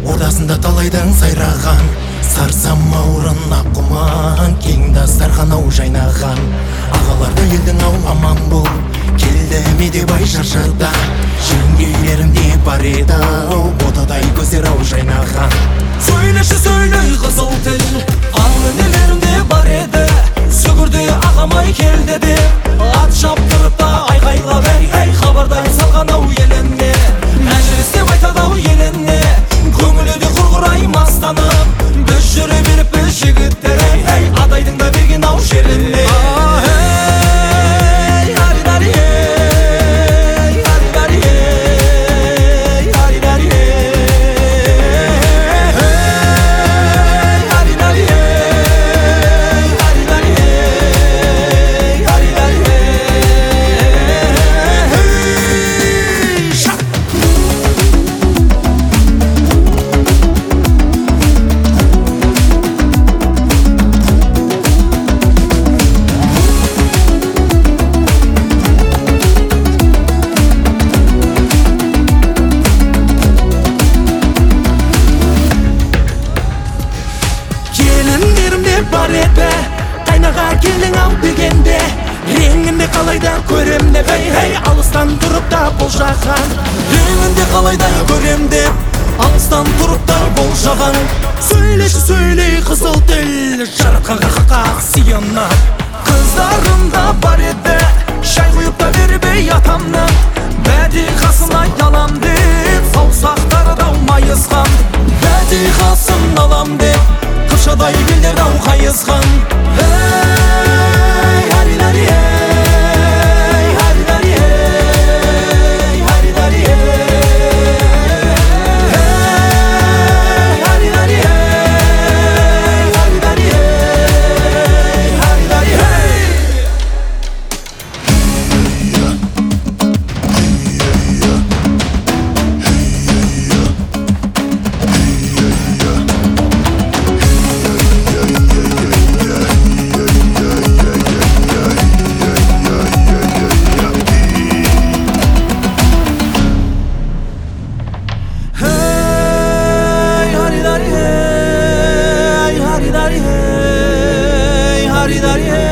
Ордасында талайдан сайраған, сарсамаурын аққұман, кең дастархан ау жайнаған. Ағаларды елдің ау аман бол, келді медебай шаршыда. Жеңгейлерінде бар еді ау, ботадай көздер ау жайнаған. Сөйлеші сөйлей қызыл тіл, ал өнелерінде бар еді. Сүгірді ағамай келді деп, ат шаптырып та айқайлап әй хабардай салған ау еліне. Мәжілістеп айтады ау еліне, көңілі де құрғырай мастанып. Біз жүре беріп біз жігіттер әй адайдың да берген ау жеріне. Бар еді қайнаға келдің ау дегенде, реңінде қалайда көрем деп алыстан тұрып та болжаған. Реңінде қалайда көрем деп алыстан тұрып та болжаған. Сөйлеші сөйлей қызыл тіл, жаратқанға хақ сиынна. Қыздарым да бар еді, шай құйып та бербей атамның. Бәдиқасын айталам деп, саусақтары да майысқан. Бәдиқасын алам деп, қышадай белдер ау қайысқан. Харидари харидари харидари харидари харидари харидари. Haridari